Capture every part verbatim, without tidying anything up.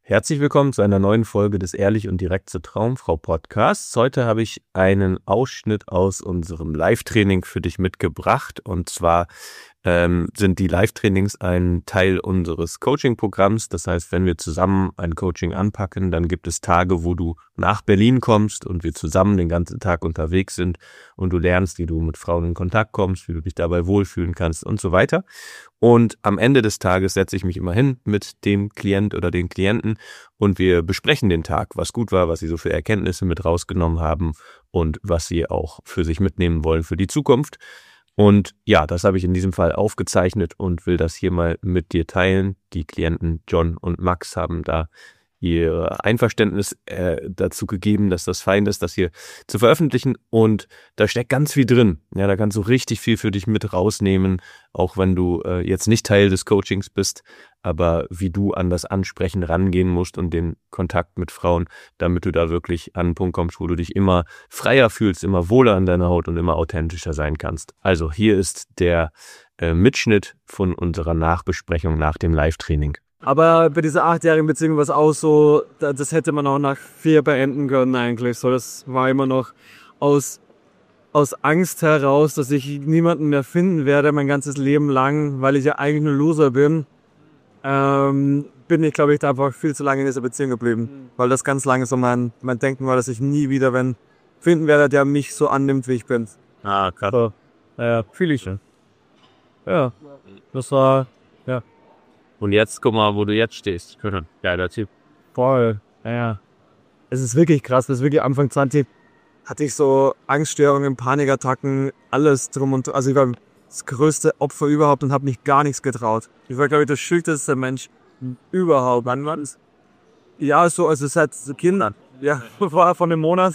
Herzlich willkommen zu einer neuen Folge des Ehrlich und direkt zur Traumfrau Podcasts. Heute habe ich einen Ausschnitt aus unserem Live-Training für dich mitgebracht. Und zwar ähm, sind die Live-Trainings ein Teil unseres Coaching-Programms. Das heißt, wenn wir zusammen ein Coaching anpacken, dann gibt es Tage, wo du nach Berlin kommst und wir zusammen den ganzen Tag unterwegs sind und du lernst, wie du mit Frauen in Kontakt kommst, wie du dich dabei wohlfühlen kannst und so weiter. Und am Ende des Tages setze ich mich immer hin mit dem Klient oder den Klienten und wir besprechen den Tag, was gut war, was sie so für Erkenntnisse mit rausgenommen haben und was sie auch für sich mitnehmen wollen für die Zukunft. Und ja, das habe ich in diesem Fall aufgezeichnet und will das hier mal mit dir teilen. Die Klienten John und Max haben da ihr Einverständnis äh, dazu gegeben, dass das fein ist, das hier zu veröffentlichen, und da steckt ganz viel drin. Ja, da kannst du richtig viel für dich mit rausnehmen, auch wenn du äh, jetzt nicht Teil des Coachings bist, aber wie du an das Ansprechen rangehen musst und den Kontakt mit Frauen, damit du da wirklich an einen Punkt kommst, wo du dich immer freier fühlst, immer wohler an deiner Haut und immer authentischer sein kannst. Also hier ist der äh, Mitschnitt von unserer Nachbesprechung nach dem Live-Training. Aber bei dieser achtjährigen Beziehung war es auch so, das hätte man auch nach vier beenden können eigentlich. So, das war immer noch aus, aus Angst heraus, dass ich niemanden mehr finden werde mein ganzes Leben lang, weil ich ja eigentlich nur Loser bin. Ähm, bin ich, glaube ich, da einfach viel zu lange in dieser Beziehung geblieben. Weil das ganz lange so mein, mein Denken war, dass ich nie wieder wen finden werde, der mich so annimmt, wie ich bin. Ah, krass. So, ja, fühle ich schon. Ja, das war, ja. Und jetzt, guck mal, wo du jetzt stehst. Geiler Typ. Voll, ja. Es ist wirklich krass, das ist wirklich Anfang zwanzig hatte ich so Angststörungen, Panikattacken, alles drum und dran. Also ich war das größte Opfer überhaupt und habe mich gar nichts getraut. Ich war, glaube ich, der schüchternste Mensch überhaupt. Wann war das? Ja, so, also seit Kindern. Ja, vor, von einem Monat.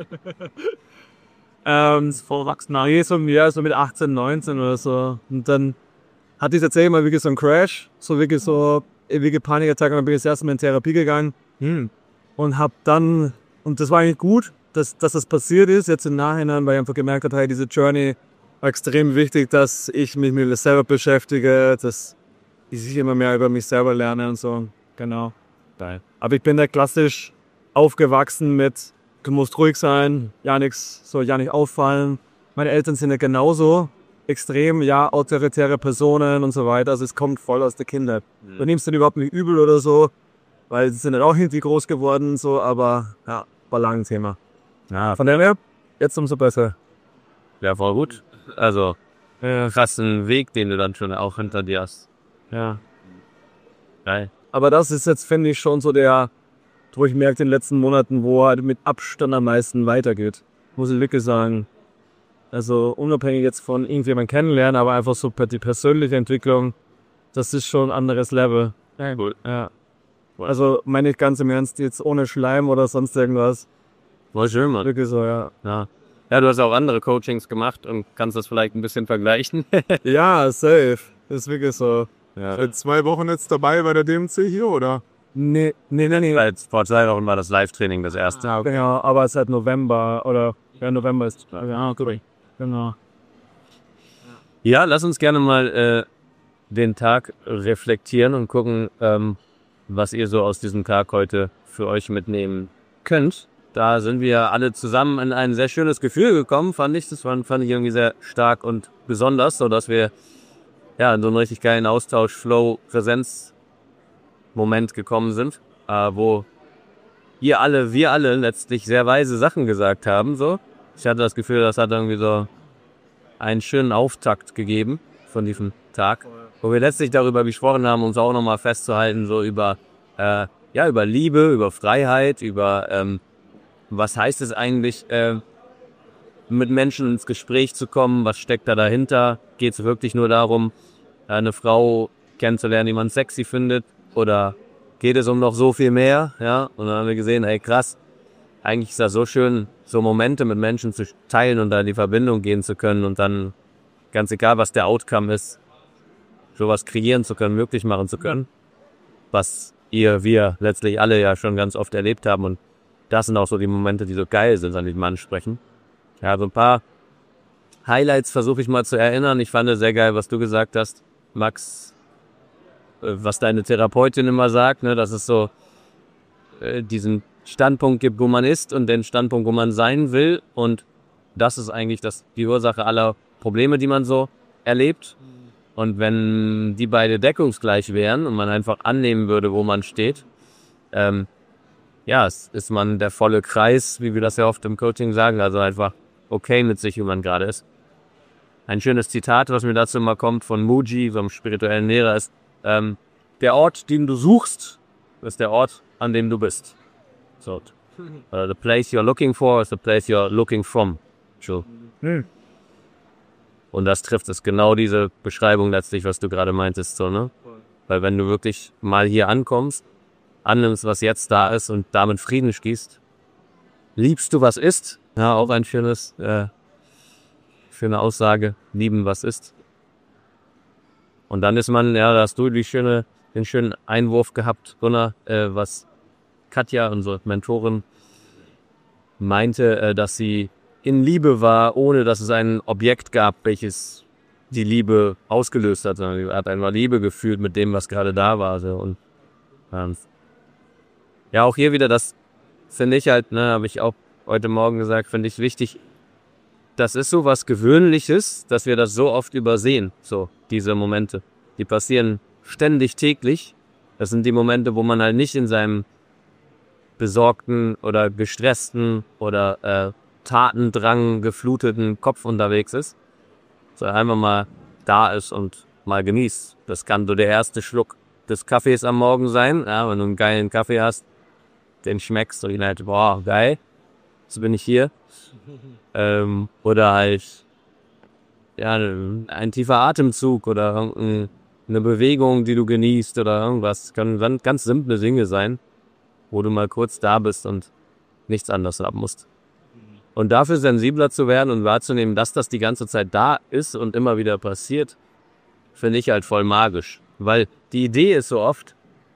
ähm, Voll wachsen. Nee, so, ja, so mit achtzehn, neunzehn oder so. Und dann hatte ich tatsächlich mal wirklich so einen Crash, so wirklich so ewige Panikattacken, und bin ich das erste Mal in Therapie gegangen hm. und hab dann, und das war eigentlich gut, dass, dass das passiert ist, jetzt im Nachhinein, weil ich einfach gemerkt habe, hey, diese Journey war extrem wichtig, dass ich mich mit mir selber beschäftige, dass ich immer mehr über mich selber lerne und so, genau. Geil. Aber ich bin da klassisch aufgewachsen mit, du musst ruhig sein, ja nichts, soll ja nicht auffallen. Meine Eltern sind ja genauso extrem, ja, autoritäre Personen und so weiter. Also es kommt voll aus der Kindheit. Mhm. Du nimmst den überhaupt nicht übel oder so, weil sie sind dann auch irgendwie groß geworden, so, aber ja, war lang ein Thema. Ja. Von dem her, jetzt umso besser. Ja, voll gut. Also, ja, krassen Weg, den du dann schon auch hinter dir hast. Ja. Geil. Aber das ist jetzt, finde ich, schon so der, wo ich merke in den letzten Monaten, wo er mit Abstand am meisten weitergeht. Muss ich wirklich sagen. Also unabhängig jetzt von irgendjemandem kennenlernen, aber einfach so die persönliche Entwicklung, das ist schon ein anderes Level. Ja, cool. Ja. Also meine ich ganz im Ernst, jetzt ohne Schleim oder sonst irgendwas. War schön, Mann. Wirklich so, ja. Ja. Ja, du hast auch andere Coachings gemacht und kannst das vielleicht ein bisschen vergleichen. Ja, safe. Das ist wirklich so. Ja. Seit zwei Wochen jetzt dabei bei der D M C hier, oder? Nee, nee, nee, nee. Seit vor zwei Wochen war das Live-Training das erste. Ja, okay. Genau, aber seit November oder, ja, November ist, ja, gut. Genau. Ja, lass uns gerne mal äh, den Tag reflektieren und gucken, ähm, was ihr so aus diesem Tag heute für euch mitnehmen könnt. Da sind wir alle zusammen in ein sehr schönes Gefühl gekommen, fand ich. Das fand, fand ich irgendwie sehr stark und besonders, so dass wir ja in so einen richtig geilen Austausch, Flow, Präsenz-Moment gekommen sind, äh, wo ihr alle, wir alle letztlich sehr weise Sachen gesagt haben, so. Ich hatte das Gefühl, das hat irgendwie so einen schönen Auftakt gegeben von diesem Tag, wo wir letztlich darüber gesprochen haben, uns auch nochmal festzuhalten, so über, äh, ja, über Liebe, über Freiheit, über, ähm, was heißt es eigentlich, äh, mit Menschen ins Gespräch zu kommen, was steckt da dahinter, geht es wirklich nur darum, eine Frau kennenzulernen, die man sexy findet, oder geht es um noch so viel mehr, ja, und dann haben wir gesehen, hey krass, eigentlich ist das so schön, so Momente mit Menschen zu teilen und da in die Verbindung gehen zu können und dann, ganz egal was der Outcome ist, sowas kreieren zu können, möglich machen zu können, was ihr, wir letztlich alle ja schon ganz oft erlebt haben, und das sind auch so die Momente, die so geil sind, an die wir ansprechen. Ja, so ein paar Highlights versuche ich mal zu erinnern. Ich fand es sehr geil, was du gesagt hast, Max, was deine Therapeutin immer sagt, ne, dass es so äh, diesen Standpunkt gibt, wo man ist und den Standpunkt, wo man sein will. Und das ist eigentlich das, die Ursache aller Probleme, die man so erlebt. Und wenn die beide deckungsgleich wären und man einfach annehmen würde, wo man steht, ähm, ja, ist man der volle Kreis, wie wir das ja oft im Coaching sagen, also einfach okay mit sich, wie man gerade ist. Ein schönes Zitat, was mir dazu mal kommt von Mooji, so einem spirituellen Lehrer, ist, ähm, der Ort, den du suchst, ist der Ort, an dem du bist. So. Uh, the place you're looking for is the place you're looking from. So. Hm. Und das trifft es, genau diese Beschreibung letztlich, was du gerade meintest, so, ne? Weil wenn du wirklich mal hier ankommst, annimmst, was jetzt da ist und damit Frieden schließt, liebst du, was ist, ja, auch ein schönes, äh, schöne Aussage, lieben, was ist. Und dann ist man, ja, da hast du die schöne, den schönen Einwurf gehabt, Gunnar, äh, was Katja, unsere Mentorin, meinte, äh, dass sie in Liebe war, ohne dass es ein Objekt gab, welches die Liebe ausgelöst hat, sondern sie hat einfach Liebe gefühlt mit dem, was gerade da war. So. Und ähm, ja, auch hier wieder, das finde ich halt, ne, habe ich auch heute Morgen gesagt, finde ich wichtig. Das ist so was Gewöhnliches, dass wir das so oft übersehen, so diese Momente. Die passieren ständig, täglich. Das sind die Momente, wo man halt nicht in seinem besorgten oder gestressten oder äh, Tatendrang gefluteten Kopf unterwegs ist, sondern einfach mal da ist und mal genießt. Das kann so der erste Schluck des Kaffees am Morgen sein, ja, wenn du einen geilen Kaffee hast, den schmeckst und ihn halt, boah, geil, so bin ich hier. ähm, oder halt ja, ein tiefer Atemzug oder eine Bewegung, die du genießt oder irgendwas. Das können ganz simple Dinge sein, wo du mal kurz da bist und nichts anderes haben musst. Und dafür sensibler zu werden und wahrzunehmen, dass das die ganze Zeit da ist und immer wieder passiert, finde ich halt voll magisch. Weil die Idee ist so oft,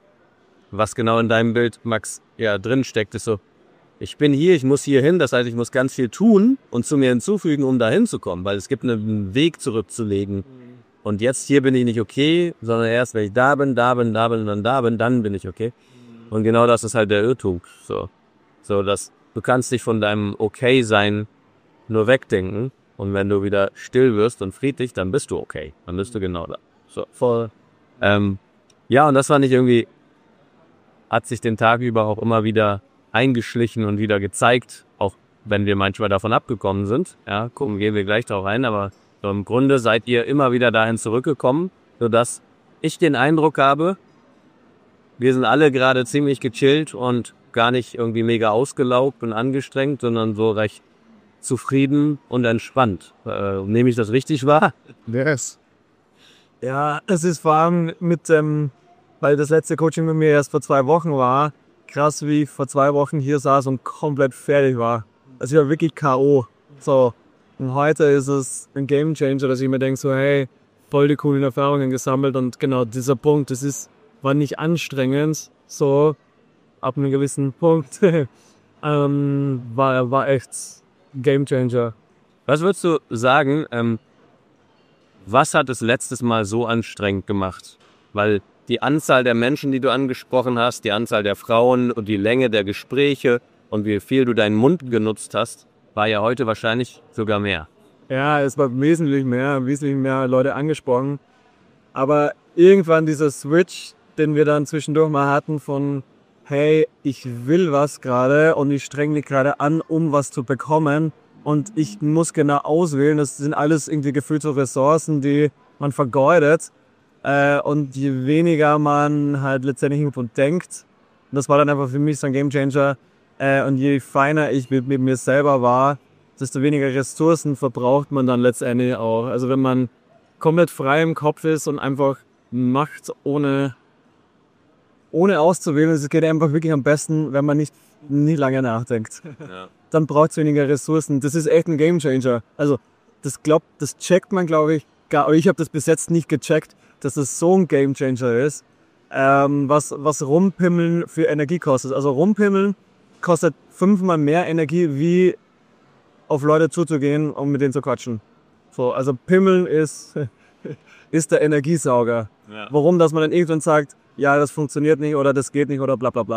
was genau in deinem Bild, Max, ja drin steckt, ist so, ich bin hier, ich muss hier hin, das heißt, ich muss ganz viel tun und zu mir hinzufügen, um da hinzukommen, weil es gibt einen Weg zurückzulegen. Und jetzt hier bin ich nicht okay, sondern erst, wenn ich da bin, da bin, da bin und dann da bin, dann bin ich okay. Und genau das ist halt der Irrtum. So, so dass du kannst dich von deinem Okay-Sein nur wegdenken und wenn du wieder still wirst und friedlich, dann bist du okay. Dann bist du genau da. So, voll. Ähm, ja, und das fand ich irgendwie, hat sich den Tag über auch immer wieder eingeschlichen und wieder gezeigt, auch wenn wir manchmal davon abgekommen sind. Ja, gucken, gehen wir gleich drauf ein, aber so im Grunde seid ihr immer wieder dahin zurückgekommen, sodass ich den Eindruck habe, wir sind alle gerade ziemlich gechillt und gar nicht irgendwie mega ausgelaugt und angestrengt, sondern so recht zufrieden und entspannt. Äh, nehme ich das richtig wahr? Yes. Ja, es ist vor allem mit dem, weil das letzte Coaching mit mir erst vor zwei Wochen war, krass, wie ich vor zwei Wochen hier saß und komplett fertig war. Also ich war wirklich K O. So. Und heute ist es ein Gamechanger, dass ich mir denke, so hey, voll die coolen Erfahrungen gesammelt und genau dieser Punkt, das ist, war nicht anstrengend, so ab einem gewissen Punkt, ähm, war, war echt Gamechanger. Was würdest du sagen, ähm, was hat es letztes Mal so anstrengend gemacht? Weil die Anzahl der Menschen, die du angesprochen hast, die Anzahl der Frauen und die Länge der Gespräche und wie viel du deinen Mund genutzt hast, war ja heute wahrscheinlich sogar mehr. Ja, es war wesentlich mehr, wesentlich mehr Leute angesprochen. Aber irgendwann dieser Switch, den wir dann zwischendurch mal hatten von, hey, ich will was gerade und ich streng mich gerade an, um was zu bekommen. Und ich muss genau auswählen, das sind alles irgendwie gefüllte Ressourcen, die man vergeudet. Äh, und je weniger man halt letztendlich irgendwo denkt, und das war dann einfach für mich so ein Gamechanger, äh, und je feiner ich mit, mit mir selber war, desto weniger Ressourcen verbraucht man dann letztendlich auch. Also wenn man komplett frei im Kopf ist und einfach macht, ohne, ohne auszuwählen, es geht einfach wirklich am besten, wenn man nicht, nicht lange nachdenkt. Ja. Dann braucht es weniger Ressourcen. Das ist echt ein Gamechanger. Also das glaubt, das checkt man, glaube ich, gar, aber ich habe das bis jetzt nicht gecheckt, dass das so ein Gamechanger ist, ähm, was, was Rumpimmeln für Energie kostet. Also Rumpimmeln kostet fünfmal mehr Energie, wie auf Leute zuzugehen, um mit denen zu quatschen. So, also Pimmeln ist, ist der Energiesauger. Ja. Warum, dass man dann irgendwann sagt, ja, das funktioniert nicht oder das geht nicht oder bla bla bla.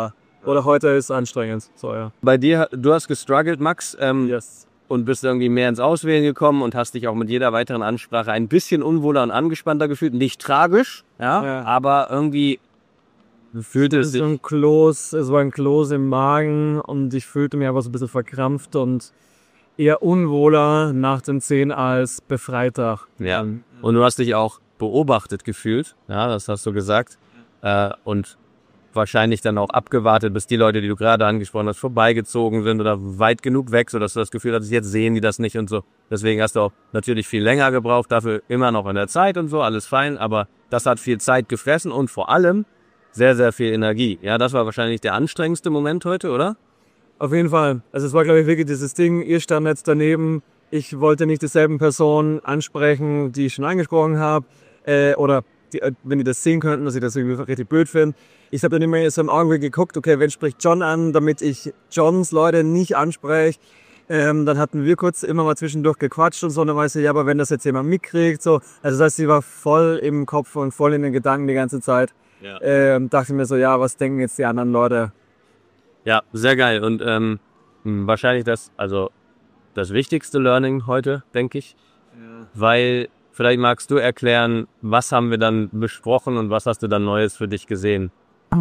Oder heute ist anstrengend. So, ja. Bei dir, du hast gestruggelt, Max, ähm, Yes. und bist irgendwie mehr ins Auswählen gekommen und hast dich auch mit jeder weiteren Ansprache ein bisschen unwohler und angespannter gefühlt. Nicht tragisch, ja, Ja. aber irgendwie fühlte es Es sich... war ein Kloß, es war ein Kloß im Magen und ich fühlte mich einfach so ein bisschen verkrampft und eher unwohler nach den zehn als befreiter. Ja. Und du hast dich auch beobachtet gefühlt, ja, das hast du gesagt, äh, und wahrscheinlich dann auch abgewartet, bis die Leute, die du gerade angesprochen hast, vorbeigezogen sind oder weit genug weg, sodass du das Gefühl hattest, jetzt sehen die das nicht und so. Deswegen hast du auch natürlich viel länger gebraucht, dafür immer noch in der Zeit und so, alles fein, aber das hat viel Zeit gefressen und vor allem sehr, sehr viel Energie. Ja, das war wahrscheinlich der anstrengendste Moment heute, oder? Auf jeden Fall. Also es war, glaube ich, wirklich dieses Ding, ihr stand jetzt daneben, ich wollte nicht dieselben Personen ansprechen, die ich schon angesprochen habe, äh, oder die, wenn die das sehen könnten, dass ich das irgendwie richtig blöd finde. Ich habe dann immer so im Augenblick geguckt, okay, wen spricht John an, damit ich Johns Leute nicht anspreche. Ähm, dann hatten wir kurz immer mal zwischendurch gequatscht und so, und dann weißt du, ja, aber wenn das jetzt jemand mitkriegt, so. Also das heißt, sie war voll im Kopf und voll in den Gedanken die ganze Zeit. Ja. Ähm, dachte mir so, ja, was denken jetzt die anderen Leute? Ja, sehr geil und ähm, wahrscheinlich das, also das wichtigste Learning heute, denke ich, Ja. weil vielleicht magst du erklären, was haben wir dann besprochen und was hast du dann Neues für dich gesehen?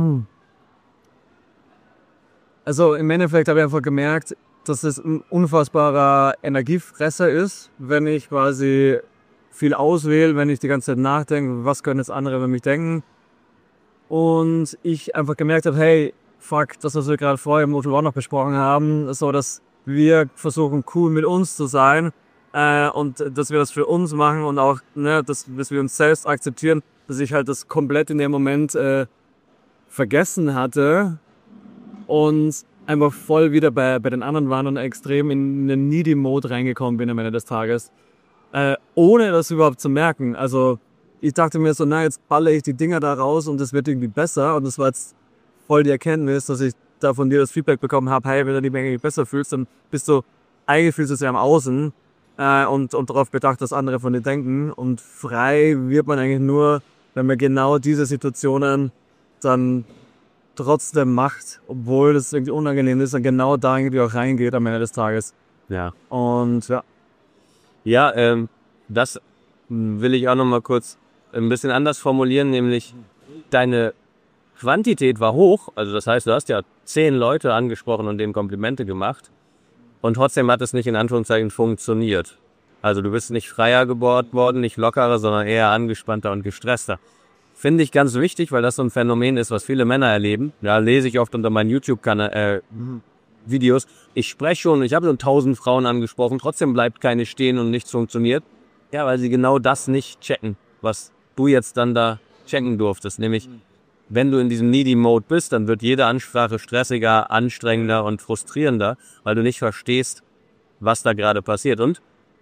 Also im Endeffekt habe ich einfach gemerkt, dass es ein unfassbarer Energiefresser ist, wenn ich quasi viel auswähle, wenn ich die ganze Zeit nachdenke, was können jetzt andere über mich denken. Und ich einfach gemerkt habe, hey, fuck, das, was wir gerade vorher im Motel One noch besprochen haben, so dass wir versuchen, cool mit uns zu sein äh, und dass wir das für uns machen und auch, ne, dass, dass wir uns selbst akzeptieren, dass ich halt das komplett in dem Moment äh, vergessen hatte und einfach voll wieder bei, bei den anderen waren und extrem in einen Needy-Mode reingekommen bin am Ende des Tages, äh, ohne das überhaupt zu merken. Also ich dachte mir so, na, jetzt balle ich die Dinger da raus und das wird irgendwie besser. Und das war jetzt voll die Erkenntnis, dass ich da von dir das Feedback bekommen habe, hey, wenn du dich irgendwie besser fühlst, dann bist du, eigentlich fühlst du es ja am Außen äh, und, und darauf bedacht, dass andere von dir denken. Und frei wird man eigentlich nur, wenn man genau diese Situationen dann trotzdem macht, obwohl das irgendwie unangenehm ist und genau da irgendwie auch reingeht am Ende des Tages. Ja. Und ja. Ja, ähm, das will ich auch noch mal kurz ein bisschen anders formulieren, nämlich deine Quantität war hoch, also das heißt, du hast ja zehn Leute angesprochen und denen Komplimente gemacht und trotzdem hat es nicht in Anführungszeichen funktioniert. Also du bist nicht freier gebohrt worden, nicht lockerer, sondern eher angespannter und gestresster. Finde ich ganz wichtig, weil das so ein Phänomen ist, was viele Männer erleben. Ja, lese ich oft unter meinen YouTube-Kanal, äh, Videos. Ich spreche schon, ich habe schon tausend Frauen angesprochen, trotzdem bleibt keine stehen und nichts funktioniert. Ja, weil sie genau das nicht checken, was du jetzt dann da checken durftest. Nämlich, wenn du in diesem Needy-Mode bist, dann wird jede Ansprache stressiger, anstrengender und frustrierender, weil du nicht verstehst, was da gerade passiert. Und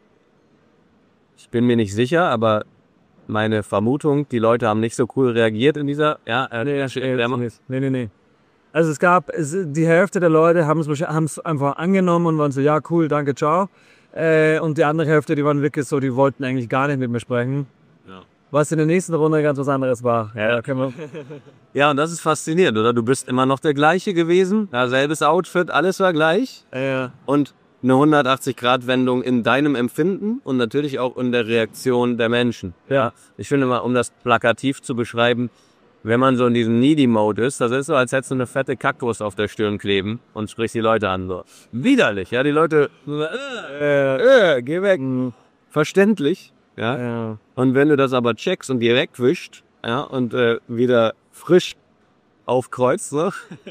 ich bin mir nicht sicher, aber meine Vermutung, die Leute haben nicht so cool reagiert in dieser, ja, äh, Nee, nee, nee, nee, nee. Also es gab, es, die Hälfte der Leute haben es einfach angenommen und waren so, ja cool, danke, ciao. Äh, und die andere Hälfte, die waren wirklich so, die wollten eigentlich gar nicht mit mir sprechen. Ja. Was in der nächsten Runde ganz was anderes war. Ja. Da können wir Ja, und das ist faszinierend, oder? Du bist immer noch der gleiche gewesen, ja, selbes Outfit, alles war gleich. äh, Und eine hundertachtzig-Grad-Wendung in deinem Empfinden und natürlich auch in der Reaktion der Menschen. Ja. Ich finde mal, um das plakativ zu beschreiben, wenn man so in diesem Needy-Mode ist, das ist so, als hättest du eine fette Kackwurst auf der Stirn kleben und sprichst die Leute an. So. Widerlich, ja, die Leute, äh, äh, geh weg. Verständlich, ja. ja. Und wenn du das aber checkst und dir wegwischt, ja, und äh, wieder frisch aufkreuzt, ne?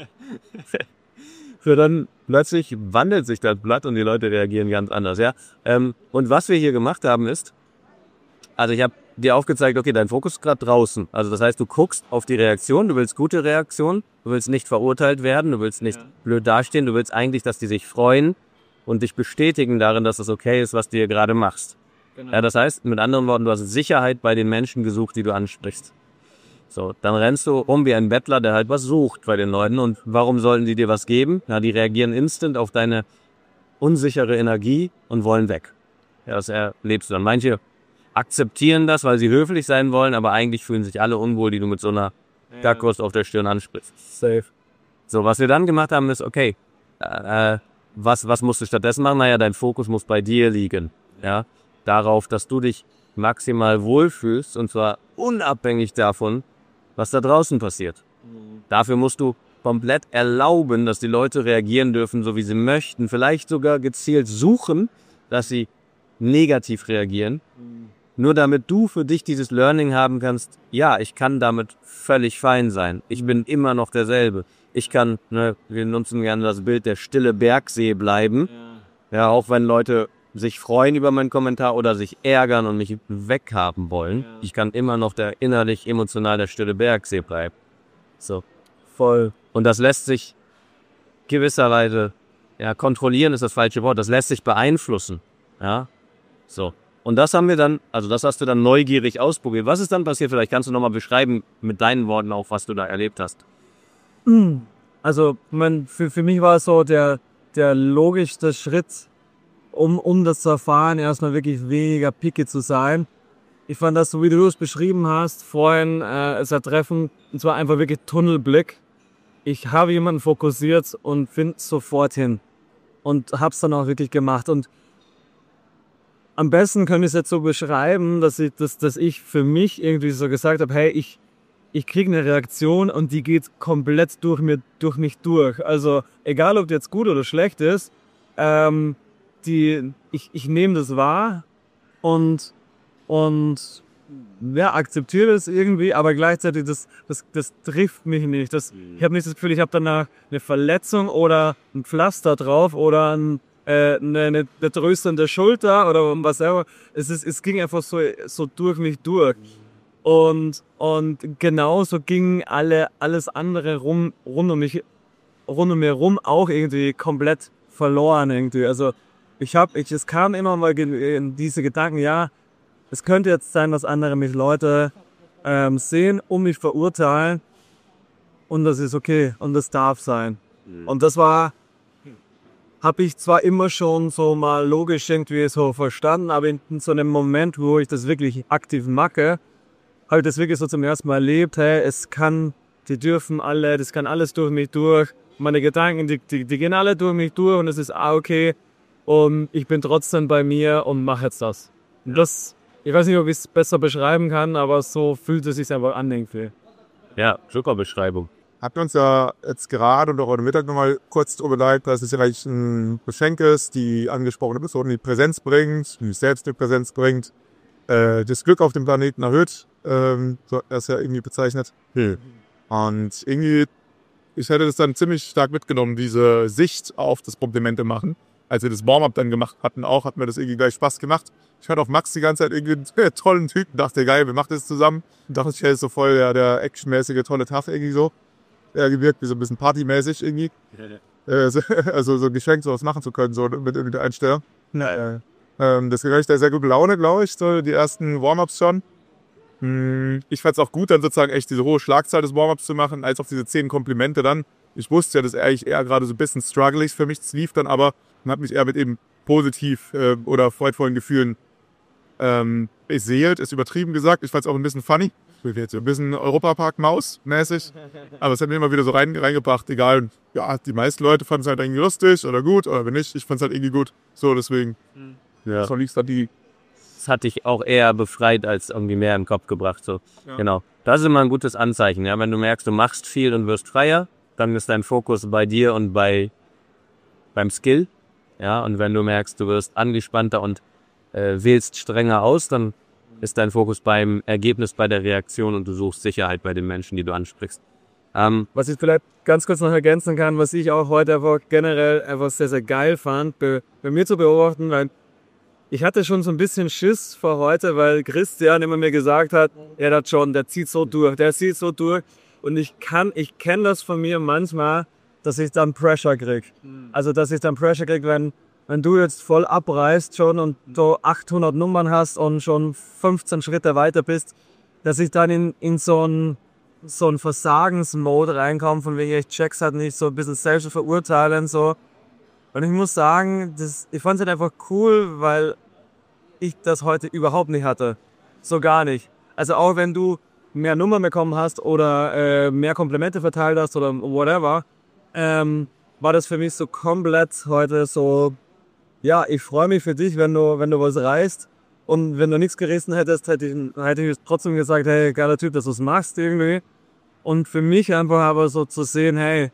Für dann plötzlich wandelt sich das Blatt und die Leute reagieren ganz anders, ja. Ähm, und was wir hier gemacht haben ist, also ich habe dir aufgezeigt, okay, dein Fokus ist gerade draußen. Also das heißt, du guckst auf die Reaktion, du willst gute Reaktion, du willst nicht verurteilt werden, du willst nicht ja. blöd dastehen, du willst eigentlich, dass die sich freuen und dich bestätigen darin, dass es okay ist, was du hier gerade machst. Genau. Ja, das heißt, mit anderen Worten, du hast Sicherheit bei den Menschen gesucht, die du ansprichst. So, dann rennst du rum wie ein Bettler, der halt was sucht bei den Leuten. Und warum sollten die dir was geben? Ja, die reagieren instant auf deine unsichere Energie und wollen weg. Ja, das erlebst du dann. Manche akzeptieren das, weil sie höflich sein wollen, aber eigentlich fühlen sich alle unwohl, die du mit so einer Kackwurst auf der Stirn ansprichst. Safe. So, was wir dann gemacht haben, ist, okay, äh, was, was musst du stattdessen machen? Naja, dein Fokus muss bei dir liegen. Ja, darauf, dass du dich maximal wohlfühlst und zwar unabhängig davon, was da draußen passiert. Mhm. Dafür musst du komplett erlauben, dass die Leute reagieren dürfen, so wie sie möchten. Vielleicht sogar gezielt suchen, dass sie negativ reagieren. Mhm. Nur damit du für dich dieses Learning haben kannst, ja, ich kann damit völlig fein sein. Ich bin immer noch derselbe. Ich kann, ne, wir nutzen gerne das Bild der stille Bergsee bleiben. Ja, ja, auch wenn Leute sich freuen über meinen Kommentar oder sich ärgern und mich weghaben wollen. Ja. Ich kann immer noch der innerlich emotional der stille Bergsee bleiben. So. Voll. Und das lässt sich gewisserweise, ja, kontrollieren ist das falsche Wort, das lässt sich beeinflussen. Ja, so. Und das haben wir dann, also das hast du dann neugierig ausprobiert. Was ist dann passiert? Vielleicht kannst du nochmal beschreiben mit deinen Worten auch, was du da erlebt hast. Also, mein, für, für mich war es so der, der logischste Schritt, um, um das zu erfahren, erstmal wirklich weniger picky zu sein. Ich fand das, so wie du es beschrieben hast, vorhin, äh, es Treffen, und zwar einfach wirklich Tunnelblick. Ich habe jemanden fokussiert und finde sofort hin. Und hab's dann auch wirklich gemacht. Und am besten kann ich es jetzt so beschreiben, dass ich, dass, dass ich für mich irgendwie so gesagt habe, hey, ich, ich kriege eine Reaktion und die geht komplett durch, mir, durch mich durch. Also egal, ob die jetzt gut oder schlecht ist, ähm, die, ich, ich nehme das wahr und, und ja, akzeptiere das irgendwie, aber gleichzeitig, das, das, das trifft mich nicht. Das, ich habe nicht das Gefühl, ich habe danach eine Verletzung oder ein Pflaster drauf oder ein Äh, eine, eine, eine tröstende Schulter oder was auch. Es, ist, es ging einfach so, so durch mich durch. Und, und genauso ging alle, alles andere rum, rund um mich, rund um mir rum auch irgendwie komplett verloren irgendwie. Also ich habe, ich, es kam immer mal in diese Gedanken, ja, es könnte jetzt sein, dass andere mich Leute ähm, sehen und mich verurteilen und das ist okay und das darf sein. Mhm. Und das war habe ich zwar immer schon so mal logisch irgendwie so verstanden, aber in so einem Moment, wo ich das wirklich aktiv mache, habe ich das wirklich so zum ersten Mal erlebt, hey, es kann, die dürfen alle, das kann alles durch mich durch, meine Gedanken, die, die, die gehen alle durch mich durch und es ist auch okay und ich bin trotzdem bei mir und mache jetzt das. Und das, ich weiß nicht, ob ich es besser beschreiben kann, aber so fühlt es sich einfach an irgendwie. Ja, super Beschreibung. Habt ihr uns ja jetzt gerade und auch heute Mittag nochmal kurz darüber überlegt, dass es ja eigentlich ein Geschenk ist, die angesprochene Person die Präsenz bringt, die selbst eine Präsenz bringt, äh, das Glück auf dem Planeten erhöht, ähm, so er es ja irgendwie bezeichnet. Hm. Und irgendwie, ich hätte das dann ziemlich stark mitgenommen, diese Sicht auf das Komplimente machen. Als wir das Warm-up dann gemacht hatten auch, hat mir das irgendwie gleich Spaß gemacht. Ich hatte auf Max die ganze Zeit irgendwie einen tollen Typen, dachte, geil, wir machen das zusammen. Und dachte, ich hätte so voll ja, der actionmäßige, tolle Tafel irgendwie so. Er gewirkt wie so ein bisschen partymäßig irgendwie. Also so geschenkt, sowas machen zu können, so mit irgendeiner Einstellung. Naja. Ähm, das kriegt sehr gute Laune, glaube ich, so die ersten Warm-ups schon. Ich fand es auch gut, dann sozusagen echt diese hohe Schlagzahl des Warm-ups zu machen, als auch diese zehn Komplimente dann. Ich wusste ja, dass er eigentlich eher gerade so ein bisschen strugglig für mich lief dann, aber und habe mich eher mit eben positiv äh, oder freudvollen Gefühlen ähm, beseelt, ist übertrieben gesagt. Ich fand es auch ein bisschen funny. Ein bisschen Europapark-Maus-mäßig. Aber es hat mir immer wieder so rein, reingebracht, egal. Ja, die meisten Leute fanden es halt irgendwie lustig oder gut, oder wenn nicht, ich fand es halt irgendwie gut. So, deswegen. Ja. So liegt's da die. Das hat dich auch eher befreit, als irgendwie mehr im Kopf gebracht. So. Ja. Genau. Das ist immer ein gutes Anzeichen. Ja? Wenn du merkst, du machst viel und wirst freier, dann ist dein Fokus bei dir und bei beim Skill. Ja? Und wenn du merkst, du wirst angespannter und äh, wählst strenger aus, dann ist dein Fokus beim Ergebnis, bei der Reaktion und du suchst Sicherheit bei den Menschen, die du ansprichst. Ähm, was ich vielleicht ganz kurz noch ergänzen kann, was ich auch heute einfach generell einfach sehr, sehr geil fand, bei, bei mir zu beobachten, weil ich hatte schon so ein bisschen Schiss vor heute, weil Christian immer mir gesagt hat, er hat schon, der zieht so durch, der zieht so durch und ich kann, ich kenne das von mir manchmal, dass ich dann Pressure kriege. Also, dass ich dann Pressure kriege, wenn Wenn du jetzt voll abreißt schon und so achthundert Nummern hast und schon fünfzehn Schritte weiter bist, dass ich dann in, in so einen so einen Versagensmode reinkomme, von wegen ich check's halt nicht, so ein bisschen selbst verurteilen so. Und ich muss sagen, das, ich fand es halt einfach cool, weil ich das heute überhaupt nicht hatte. So gar nicht. Also auch wenn du mehr Nummern bekommen hast oder äh, mehr Komplimente verteilt hast oder whatever, ähm, war das für mich so komplett heute so, ja, ich freue mich für dich, wenn du, wenn du was reißt. Und wenn du nichts gerissen hättest, hätte ich, hätte ich trotzdem gesagt, hey, geiler Typ, dass du es machst irgendwie. Und für mich einfach aber so zu sehen, hey,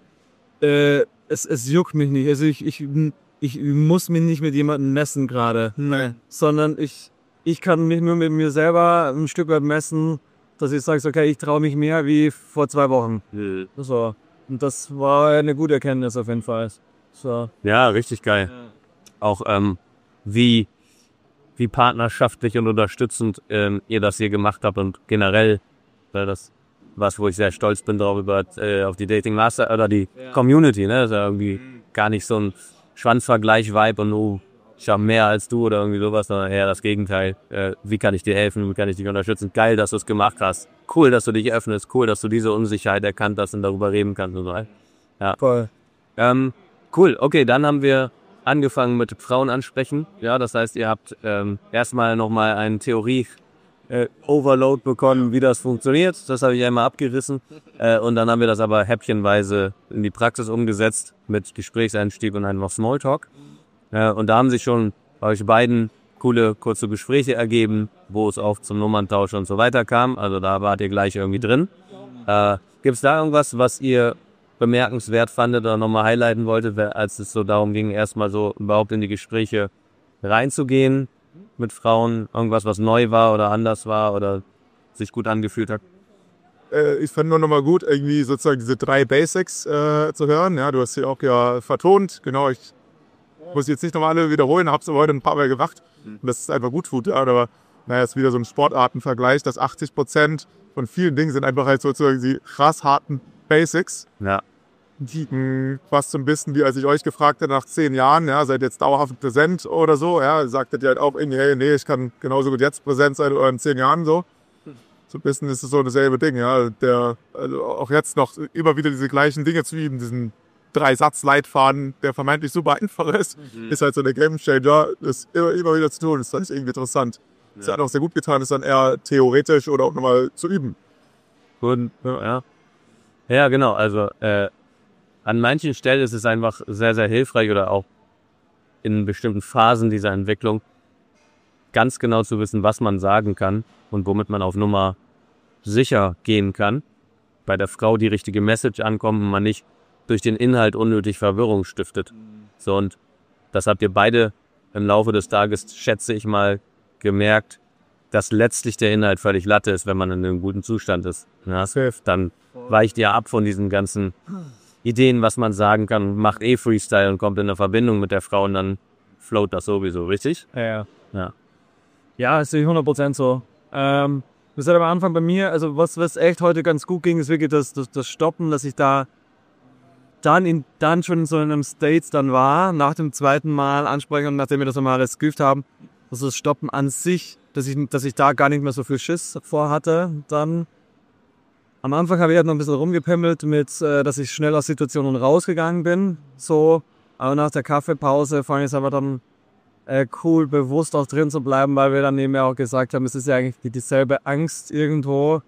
äh, es, es juckt mich nicht. Also ich, ich, ich muss mich nicht mit jemandem messen gerade. Nein. Sondern ich, ich kann mich nur mit mir selber ein Stück weit messen, dass ich sage, okay, ich traue mich mehr wie vor zwei Wochen. Mhm. So. Und das war eine gute Erkenntnis auf jeden Fall. So. Ja, richtig geil. Ja. Auch ähm, wie, wie partnerschaftlich und unterstützend ähm, ihr das hier gemacht habt und generell, weil das was, wo ich sehr stolz bin darüber, äh, auf die Dating Master oder die Ja. Community, ne? Das ist ja irgendwie gar nicht so ein Schwanzvergleich-Vibe und oh, ich habe mehr als du oder irgendwie sowas, sondern eher das Gegenteil. Äh, wie kann ich dir helfen? Wie kann ich dich unterstützen? Geil, dass du es gemacht hast. Cool, dass du dich öffnest. Cool, dass du diese Unsicherheit erkannt hast und darüber reden kannst und so. Ja. Voll. Ähm, cool, okay, dann haben wir angefangen mit Frauen ansprechen. Ja, das heißt, ihr habt ähm, erstmal nochmal einen Theorie äh, Overload bekommen, wie das funktioniert. Das habe ich einmal abgerissen. Äh, und dann haben wir das aber häppchenweise in die Praxis umgesetzt mit Gesprächseinstieg und einfach Smalltalk. Äh, und da haben sich schon bei euch beiden coole, kurze Gespräche ergeben, wo es auch zum Nummerntausch und so weiter kam. Also da wart ihr gleich irgendwie drin. Äh, Gibt es da irgendwas, was ihr bemerkenswert fandet oder nochmal highlighten wolltet, als es so darum ging, erstmal so überhaupt in die Gespräche reinzugehen mit Frauen? Irgendwas, was neu war oder anders war oder sich gut angefühlt hat? Äh, ich fand nur noch mal gut, irgendwie sozusagen diese drei Basics äh, zu hören. Ja, du hast sie auch ja vertont. Genau, ich muss jetzt nicht nochmal alle wiederholen, habe es aber heute ein paar Mal gemacht. Und das ist einfach gut tut. Ja, aber naja, ist wieder so ein Sportartenvergleich, dass achtzig Prozent von vielen Dingen sind einfach halt sozusagen die krass harten Basics. Ja. Die, mh, fast so ein bisschen wie als ich euch gefragt habe nach zehn Jahren, ja, seid ihr jetzt dauerhaft präsent oder so, ja, sagtet ihr halt auch irgendwie, hey, nee, ich kann genauso gut jetzt präsent sein oder in zehn Jahren so. So ein bisschen ist es so dasselbe Ding, ja, der, also auch jetzt noch immer wieder diese gleichen Dinge zu üben, diesen Drei-Satz-Leitfaden, der vermeintlich super einfach ist, mhm. ist halt so der Game-Changer, das immer, immer wieder zu tun, das ist halt irgendwie interessant. Das ja. hat auch sehr gut getan, ist dann eher theoretisch oder auch nochmal zu üben. Gut, ja. Ja, genau, also, äh, an manchen Stellen ist es einfach sehr, sehr hilfreich oder auch in bestimmten Phasen dieser Entwicklung ganz genau zu wissen, was man sagen kann und womit man auf Nummer sicher gehen kann. Bei der Frau die richtige Message ankommt und man nicht durch den Inhalt unnötig Verwirrung stiftet. So, und das habt ihr beide im Laufe des Tages, schätze ich mal, gemerkt, dass letztlich der Inhalt völlig Latte ist, wenn man in einem guten Zustand ist. Ja, dann weicht ihr ab von diesen ganzen Ideen, was man sagen kann, macht eh Freestyle und kommt in eine Verbindung mit der Frau und dann float das sowieso, richtig? Ja, ja. Ja, Ja, ist hundert Prozent so. Ähm, das hat am Anfang bei mir, also was, was echt heute ganz gut ging, ist wirklich das, das, das Stoppen, dass ich da dann, in, dann schon in so einem State dann war, nach dem zweiten Mal ansprechen und nachdem wir das nochmal alles geübt haben, also das Stoppen an sich, dass ich, dass ich da gar nicht mehr so viel Schiss vorhatte, dann am Anfang habe ich halt noch ein bisschen rumgepimmelt mit, äh, dass ich schnell aus Situationen rausgegangen bin, so, aber nach der Kaffeepause fand ich es aber dann äh, cool, bewusst auch drin zu bleiben, weil wir dann eben auch gesagt haben, es ist ja eigentlich die, dieselbe Angst irgendwo,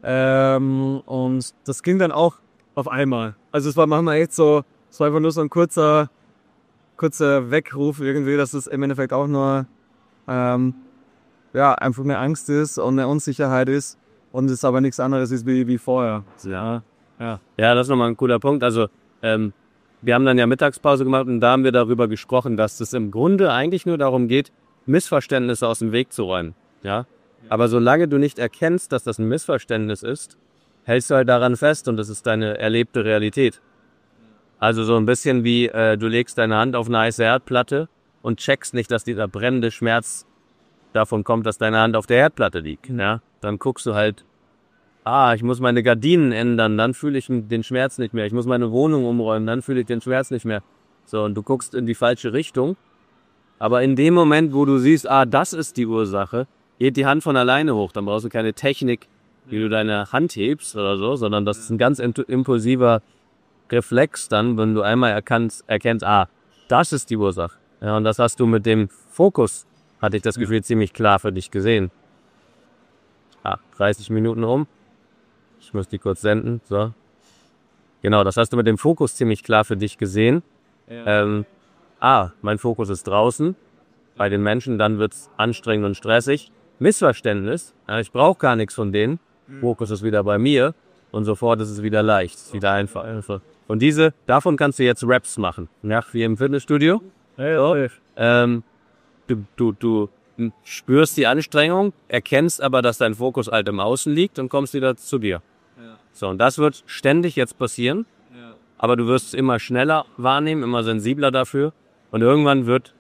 ähm, und das ging dann auch auf einmal. Also es war manchmal echt so, es war einfach nur so ein kurzer, kurzer Weckruf irgendwie, dass es im Endeffekt auch nur, ähm, ja, einfach eine Angst ist und eine Unsicherheit ist. Und es aber nichts anderes ist wie, wie vorher. Ja. Ja. Ja, das ist nochmal ein cooler Punkt. Also, ähm, wir haben dann ja Mittagspause gemacht und da haben wir darüber gesprochen, dass es im Grunde eigentlich nur darum geht, Missverständnisse aus dem Weg zu räumen. Ja? Aber solange du nicht erkennst, dass das ein Missverständnis ist, hältst du halt daran fest und das ist deine erlebte Realität. Also so ein bisschen wie, äh, du legst deine Hand auf eine heiße Herdplatte und checkst nicht, dass dieser brennende Schmerz davon kommt, dass deine Hand auf der Herdplatte liegt. Ja? Dann guckst du halt, ah, ich muss meine Gardinen ändern, dann fühle ich den Schmerz nicht mehr. Ich muss meine Wohnung umräumen, dann fühle ich den Schmerz nicht mehr. So, und du guckst in die falsche Richtung. Aber in dem Moment, wo du siehst, ah, das ist die Ursache, geht die Hand von alleine hoch. Dann brauchst du keine Technik, wie du deine Hand hebst oder so, sondern das ist ein ganz impulsiver Reflex dann, wenn du einmal erkennst, erkennst, ah, das ist die Ursache. Ja, und das hast du mit dem Fokus, hatte ich das Gefühl, ziemlich klar für dich gesehen. Ah, dreißig Minuten um. Ich muss die kurz senden. So. Genau, das hast du mit dem Fokus ziemlich klar für dich gesehen. Ja. Ähm, ah, mein Fokus ist draußen. Bei den Menschen, dann wird's anstrengend und stressig. Missverständnis, ja, ich brauche gar nichts von denen. Fokus ist wieder bei mir und sofort ist es wieder leicht, ist wieder einfach. Und diese, davon kannst du jetzt Raps machen, ja, wie im Fitnessstudio. So. Ähm, du, du, du spürst die Anstrengung, erkennst aber, dass dein Fokus halt im Außen liegt und kommst wieder zu dir. So, und das wird ständig jetzt passieren, aber du wirst es immer schneller wahrnehmen, immer sensibler dafür und irgendwann wird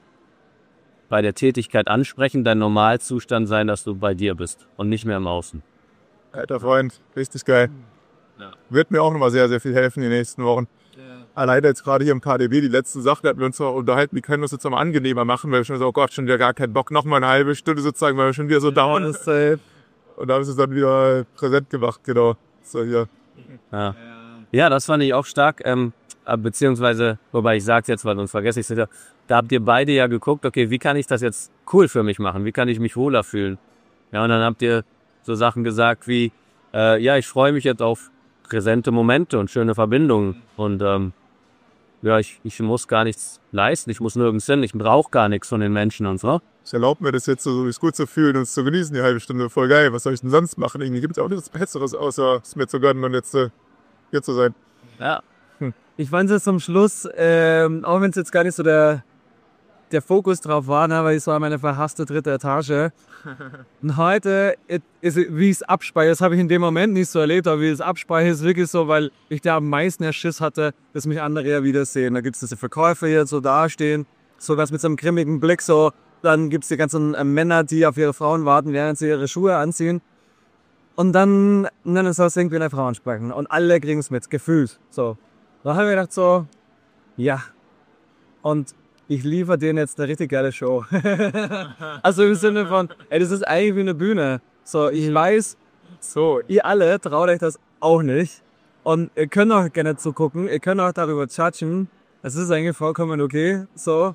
bei der Tätigkeit ansprechen dein Normalzustand sein, dass du bei dir bist und nicht mehr im Außen. Alter Freund, richtig geil. Ja. Wird mir auch nochmal sehr, sehr viel helfen die nächsten Wochen. Ja. Alleine jetzt gerade hier im K D W, die letzten Sachen, da hatten wir uns noch unterhalten, wie können wir es jetzt nochmal angenehmer machen, weil wir schon so, oh Gott, schon wieder gar keinen Bock, noch mal eine halbe Stunde sozusagen, weil wir schon wieder so dauern. Und da haben wir es dann wieder präsent gemacht, genau. So hier. Ja. Ja, das fand ich auch stark, ähm, beziehungsweise, wobei ich sag's jetzt, weil sonst vergesse ich es wieder, da habt ihr beide ja geguckt, okay, wie kann ich das jetzt cool für mich machen, wie kann ich mich wohler fühlen? Ja, und dann habt ihr so Sachen gesagt wie, äh, ja, ich freue mich jetzt auf präsente Momente und schöne Verbindungen und ähm, ja, ich, ich muss gar nichts leisten, ich muss nirgends hin, ich brauche gar nichts von den Menschen und so. Ich erlaube mir das jetzt so, wie es gut zu fühlen und es zu genießen, die halbe Stunde, voll geil. Was soll ich denn sonst machen? Irgendwie gibt es auch nichts Besseres, außer es mir zu gönnen und jetzt äh, hier zu sein. Ja. Ich fand es zum Schluss, ähm, auch wenn es jetzt gar nicht so der, der Fokus drauf war, ne, weil ich so an meine verhasste dritte Etage. Und heute, ist, wie ich es abspeichere, das habe ich in dem Moment nicht so erlebt, aber wie ich es abspeichere, ist wirklich so, weil ich da am meisten ja Schiss hatte, dass mich andere ja wiedersehen. Da gibt es diese Verkäufer hier so dastehen, so was mit so einem grimmigen Blick, so. Dann gibt es die ganzen äh, Männer, die auf ihre Frauen warten, während sie ihre Schuhe anziehen. Und dann, und dann soll es irgendwie eine Frau ansprechen. Und alle kriegen es mit, gefühlt. So. Da habe ich gedacht so, ja. Und ich liefere denen jetzt eine richtig geile Show. Also im Sinne von, ey, das ist eigentlich wie eine Bühne. So, ich weiß, so, ihr alle traut euch das auch nicht. Und ihr könnt auch gerne zugucken, ihr könnt auch darüber judgen. Das ist eigentlich vollkommen okay. So.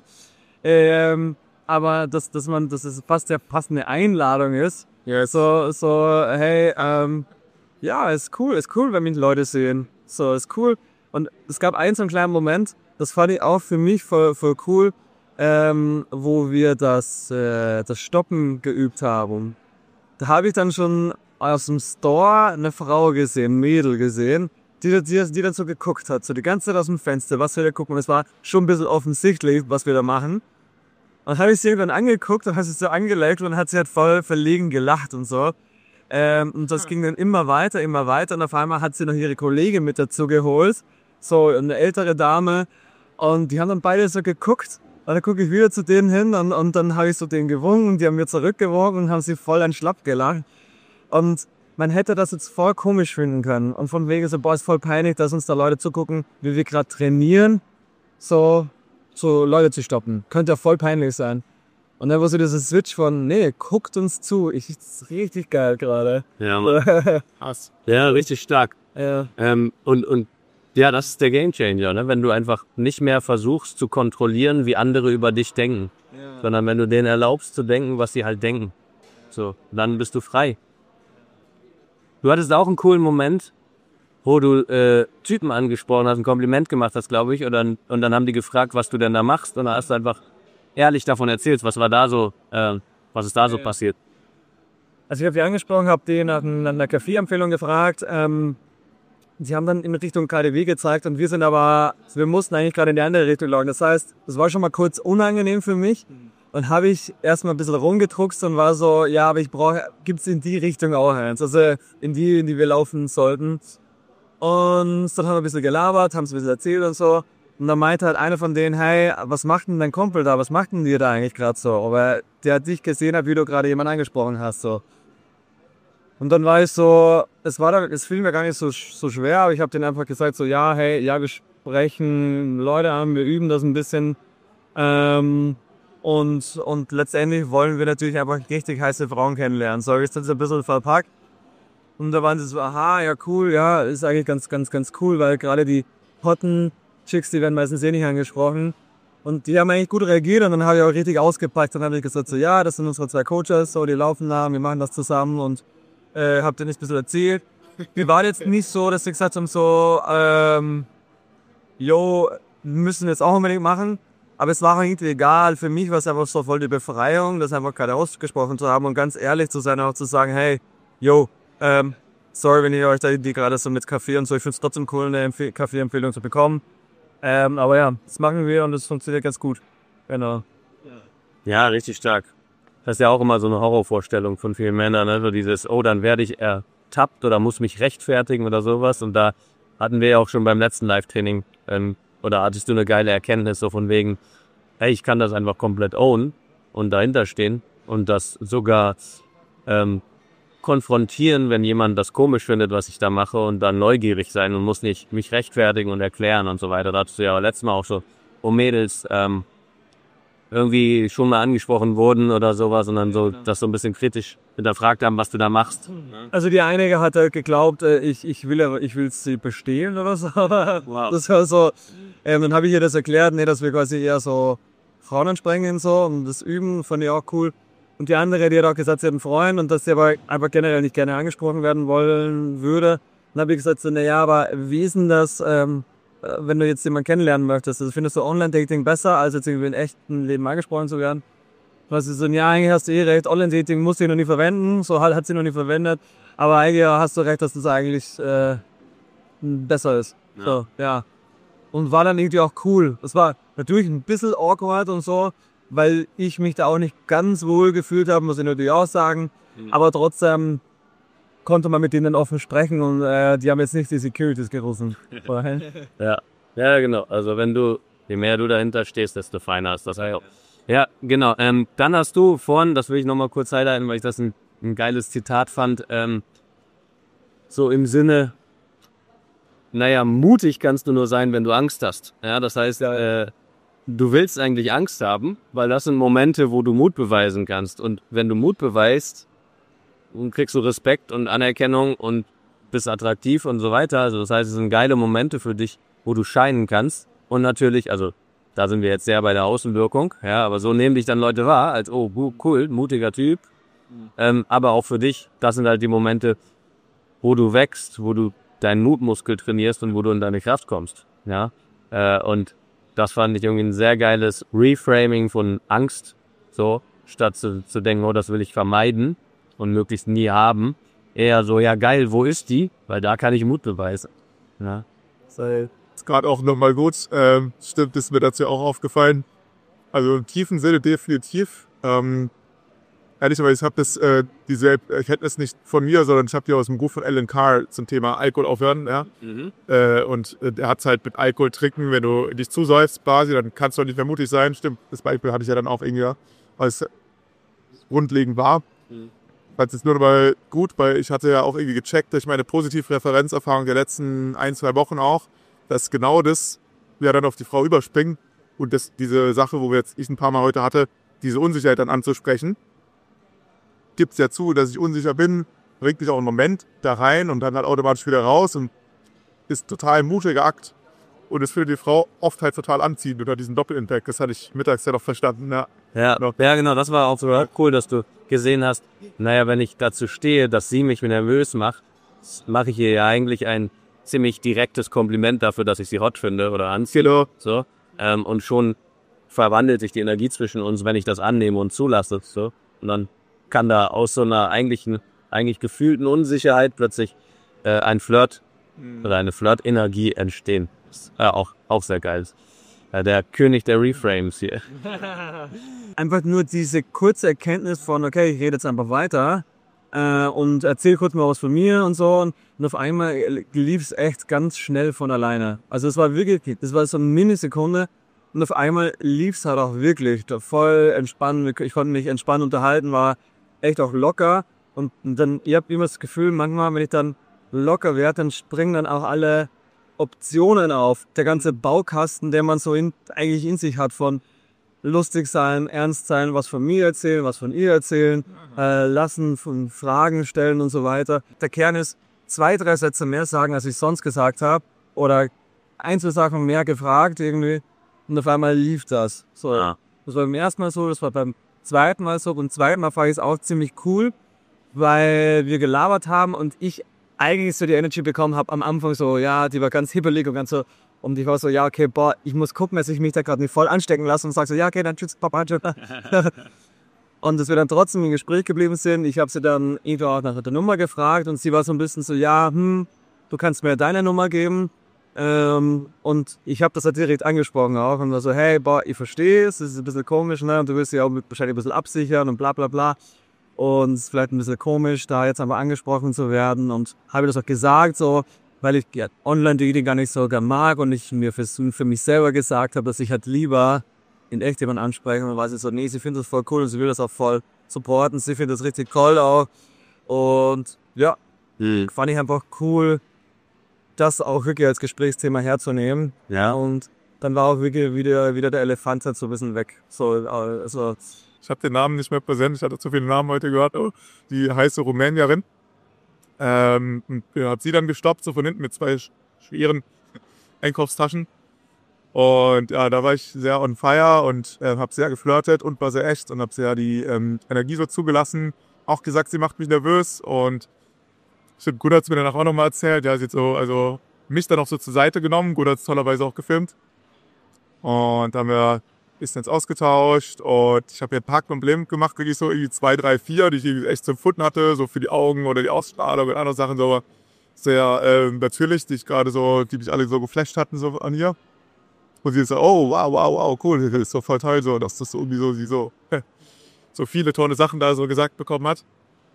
Ähm, aber dass, dass man, dass es fast der passende Einladung ist. Yes. So, so, hey, ähm, ja, ist cool, ist cool, wenn mich Leute sehen. So, ist cool. Und es gab einen so einen kleinen Moment, das fand ich auch für mich voll, voll cool, ähm, wo wir das, äh, das Stoppen geübt haben. Da habe ich dann schon aus dem Store eine Frau gesehen, ein Mädel gesehen, die, die, die dann so geguckt hat, so die ganze Zeit aus dem Fenster, was wir da gucken. Und es war schon ein bisschen offensichtlich, was wir da machen. Und dann habe ich sie irgendwann angeguckt und hat sie so angeleckt und dann hat sie halt voll verlegen gelacht und so. Ähm, und das ging dann immer weiter, immer weiter. Und auf einmal hat sie noch ihre Kollegin mit dazu geholt. So eine ältere Dame. Und die haben dann beide so geguckt. Und dann gucke ich wieder zu denen hin und, und dann habe ich so denen gewunken. Die haben mir zurückgewunken und haben sie voll an Schlapp gelacht. Und man hätte das jetzt voll komisch finden können. Und von wegen so, boah, ist voll peinlich, dass uns da Leute zugucken, wie wir gerade trainieren. So, so Leute zu stoppen. Könnte ja voll peinlich sein. Und dann war so dieser Switch von, nee, guckt uns zu. Ich finde es richtig geil gerade. Ja, Krass. ja, richtig stark. Ja. Ähm, und, und ja, das ist der Gamechanger, ne? Wenn du einfach nicht mehr versuchst zu kontrollieren, wie andere über dich denken, Ja. sondern wenn du denen erlaubst zu denken, was sie halt denken. So, dann bist du frei. Du hattest auch einen coolen Moment, wo du äh, Typen angesprochen hast, ein Kompliment gemacht hast, glaube ich, und dann, und dann haben die gefragt, was du denn da machst, und dann hast du einfach ehrlich davon erzählt, was war da so, äh, was ist da so Ja. passiert. Also ich habe die angesprochen, habe die nach, nach einer Kaffeeempfehlung gefragt. Ähm, sie haben dann in Richtung K D W gezeigt und wir sind aber, wir mussten eigentlich gerade in die andere Richtung laufen. Das heißt, das war schon mal kurz unangenehm für mich. Und habe ich erstmal ein bisschen rumgedruckst und war so, ja, aber ich brauche, gibt's in die Richtung auch eins. Also in die, in die wir laufen sollten. Und dann haben wir ein bisschen gelabert, haben es ein bisschen erzählt und so. Und dann meinte halt einer von denen, hey, was macht denn dein Kumpel da? Was macht denn dir da eigentlich gerade so? Aber der hat dich gesehen, hat, wie du gerade jemanden angesprochen hast, so. Und dann war ich so, es war da, es fiel mir gar nicht so, so schwer, aber ich habe denen einfach gesagt, so, ja, hey, ja, wir sprechen Leute an, wir üben das ein bisschen. Ähm, und, und letztendlich wollen wir natürlich einfach richtig heiße Frauen kennenlernen. So, ich das ein bisschen verpackt. Und da waren sie so, aha, ja, cool, ja, ist eigentlich ganz, ganz, ganz cool, weil gerade die hotten Chicks, die werden meistens eh nicht angesprochen. Und die haben eigentlich gut reagiert und dann habe ich auch richtig ausgepackt. Dann habe ich gesagt, so, ja, das sind unsere zwei Coaches, so, die laufen da, wir machen das zusammen und äh, hab denen ein bisschen erzählt. wir waren jetzt nicht so, dass wir gesagt haben, so, ähm, yo, müssen jetzt auch unbedingt machen. Aber es war irgendwie egal. Für mich war es einfach so voll die Befreiung, das einfach gerade ausgesprochen zu haben und ganz ehrlich zu sein, auch zu sagen, hey, yo, ähm, sorry, wenn ich euch da die gerade so mit Kaffee und so, ich finde es trotzdem cool, eine Empf- Kaffee-Empfehlung zu bekommen. Ähm, aber ja, das machen wir und das funktioniert ganz gut. Genau. Ja, richtig stark. Das ist ja auch immer so eine Horrorvorstellung von vielen Männern, ne? So dieses, oh, dann werde ich ertappt oder muss mich rechtfertigen oder sowas. Und da hatten wir ja auch schon beim letzten Live-Training, ähm, oder hattest du eine geile Erkenntnis so von wegen, hey, ich kann das einfach komplett own und dahinter stehen und das sogar ähm, konfrontieren, wenn jemand das komisch findet, was ich da mache und dann neugierig sein und muss nicht mich rechtfertigen und erklären und so weiter. Da hattest du ja letztes Mal auch so, oh Mädels, ähm, irgendwie schon mal angesprochen wurden oder sowas und dann so das so ein bisschen kritisch hinterfragt haben, was du da machst. Also die eine hat halt geglaubt, äh, ich, ich will ich will sie bestehlen oder so, aber wow. Das war so, ähm, dann habe ich ihr das erklärt, nee, dass wir quasi eher so Frauen ansprechen so und das üben, fand ich auch cool. Und die andere, die hat auch gesagt, sie hat einen Freund und dass sie aber einfach generell nicht gerne angesprochen werden wollen würde. Dann habe ich gesagt, so, naja, aber wie ist denn das, ähm, wenn du jetzt jemanden kennenlernen möchtest? Also findest du Online-Dating besser, als jetzt irgendwie im echten Leben angesprochen zu werden? Was ist so, ja, eigentlich hast du eh recht, Online-Dating musst du noch nie verwenden, so halt hat sie noch nie verwendet, aber eigentlich hast du recht, dass das eigentlich äh, besser ist. Ja. So, ja. Und war dann irgendwie auch cool. Das war natürlich ein bisschen awkward und so, weil ich mich da auch nicht ganz wohl gefühlt habe, muss ich natürlich auch sagen, mhm. aber trotzdem konnte man mit denen offen sprechen und äh, die haben jetzt nicht die Securities gerufen. ja. ja, genau. Also wenn du, je mehr du dahinter stehst, desto feiner ist das. Ja, ja genau. Ähm, dann hast du vorhin, das will ich nochmal kurz highlighten, weil ich das ein, ein geiles Zitat fand, ähm, so im Sinne, naja, mutig kannst du nur sein, wenn du Angst hast. Ja, das heißt, äh, du willst eigentlich Angst haben, weil das sind Momente, wo du Mut beweisen kannst. Und wenn du Mut beweist, und kriegst du Respekt und Anerkennung und bist attraktiv und so weiter. Also das heißt, es sind geile Momente für dich, wo du scheinen kannst. Und natürlich, also da sind wir jetzt sehr bei der Außenwirkung, ja, aber so nehmen dich dann Leute wahr, als oh, cool, mutiger Typ. Mhm. Ähm, aber auch für dich, das sind halt die Momente, wo du wächst, wo du deinen Mutmuskel trainierst und wo du in deine Kraft kommst. Ja, äh, und das fand ich irgendwie ein sehr geiles Reframing von Angst, so, statt zu, zu denken, oh, das will ich vermeiden und möglichst nie haben, eher so, ja geil, wo ist die? Weil da kann ich Mut beweisen. Ja. Das ist gerade auch nochmal gut, ähm, stimmt, ist mir dazu auch aufgefallen. Also im tiefen Sinne definitiv. Ähm, ehrlicherweise, ich habe das äh, diese Erkenntnis nicht von mir, sondern ich habe die aus dem Buch von Alan Carr zum Thema Alkohol aufhören. Ja? Mhm. Äh, und äh, er hat es halt mit Alkohol trinken, wenn du dich zusäufst, quasi, dann kannst du auch nicht mehr mutig sein. Stimmt, das Beispiel hatte ich ja dann auch irgendwie, weil es grundlegend war. Mhm. Das ist nur mal gut, weil ich hatte ja auch irgendwie gecheckt, durch meine positive Referenzerfahrung der letzten ein, zwei Wochen auch, dass genau das ja dann auf die Frau überspringt und das, diese Sache, wo wir jetzt ich ein paar Mal heute hatte, diese Unsicherheit dann anzusprechen, gibt es ja zu, dass ich unsicher bin, bringt mich auch einen Moment da rein und dann halt automatisch wieder raus und ist total ein mutiger Akt und ist für die Frau oft halt total anziehend oder diesen Doppelimpact, das hatte ich mittags ja noch verstanden, ja. Ja, ja, genau, das war auch so cool, dass du gesehen hast, naja, wenn ich dazu stehe, dass sie mich nervös macht, mache ich ihr ja eigentlich ein ziemlich direktes Kompliment dafür, dass ich sie hot finde oder anziehe. Genau. So, ähm, und schon verwandelt sich die Energie zwischen uns, wenn ich das annehme und zulasse. So. Und dann kann da aus so einer eigentlichen, eigentlich gefühlten Unsicherheit plötzlich äh, ein Flirt mhm. oder eine Flirt-Energie entstehen. Das ist äh, auch, auch sehr geil. Der König der Reframes hier. Einfach nur diese kurze Erkenntnis von, okay, ich rede jetzt einfach weiter äh, und erzähle kurz mal was von mir und so. Und, und auf einmal lief es echt ganz schnell von alleine. Also es war wirklich, das war so eine Millisekunde und auf einmal lief es halt auch wirklich voll entspannt. Ich konnte mich entspannt unterhalten, war echt auch locker. Und, und dann, ihr habt immer das Gefühl, manchmal, wenn ich dann locker werde, dann springen dann auch alle Optionen auf. Der ganze Baukasten, der man so in, eigentlich in sich hat von lustig sein, ernst sein, was von mir erzählen, was von ihr erzählen, äh, lassen, von Fragen stellen und so weiter. Der Kern ist, zwei, drei Sätze mehr sagen, als ich sonst gesagt habe oder ein, zwei Sachen mehr gefragt irgendwie und auf einmal lief das. So, ja. Das war beim ersten Mal so, das war beim zweiten Mal so und beim zweiten Mal fand ich es auch ziemlich cool, weil wir gelabert haben und ich eigentlich so die Energy bekommen habe am Anfang so, ja, die war ganz hibbelig und ganz so, und ich war so, ja, okay, boah, ich muss gucken, dass ich mich da gerade nicht voll anstecken lasse und sage so, ja, okay, dann tschüss, Papa, tschüss. Und dass wir dann trotzdem im Gespräch geblieben sind. Ich habe sie dann irgendwo auch nach der Nummer gefragt und sie war so ein bisschen so, ja, hm, du kannst mir deine Nummer geben. Ähm, und ich habe das halt direkt angesprochen auch und war so, hey, boah, ich verstehe es, es ist ein bisschen komisch, ne, und du willst ja auch wahrscheinlich ein bisschen absichern und bla bla bla. Und es ist vielleicht ein bisschen komisch, da jetzt einmal angesprochen zu werden, und habe das auch gesagt, so, weil ich ja, Online-Dating gar nicht so gern mag und ich mir für, für mich selber gesagt habe, dass ich halt lieber in echt jemanden ansprechen, und war sie so, nee, sie findet das voll cool und sie will das auch voll supporten, sie findet das richtig toll auch, und ja, mhm. fand ich einfach cool, das auch wirklich als Gesprächsthema herzunehmen. Ja. Und dann war auch wirklich wieder, wieder der Elefant halt so ein bisschen weg. So, also, ich habe den Namen nicht mehr präsent, ich hatte zu viele Namen heute gehört. Oh, die heiße Rumänierin. Ähm, und ja, habe sie dann gestoppt, so von hinten mit zwei schweren Einkaufstaschen. Und ja, da war ich sehr on fire und äh, habe sehr geflirtet und war sehr echt und habe sehr die ähm, Energie so zugelassen. Auch gesagt, sie macht mich nervös, und stimmt, gut hat es mir danach auch nochmal erzählt. Ja, sie hat so, also mich dann auch so zur Seite genommen. Gut hat es tollerweise auch gefilmt. Und da haben wir ein bisschen jetzt ausgetauscht. Und ich habe ihr ein paar Komplimente gemacht, wirklich so irgendwie zwei, drei, vier, die ich irgendwie echt zu empfunden hatte. So für die Augen oder die Ausstrahlung und andere Sachen. So sehr äh, natürlich, die ich gerade so, die mich alle so geflasht hatten so an ihr. Und sie ist so, oh, wow, wow, wow, cool. Das ist so voll toll, so, dass das so irgendwie so, sie so, so viele tolle Sachen da so gesagt bekommen hat.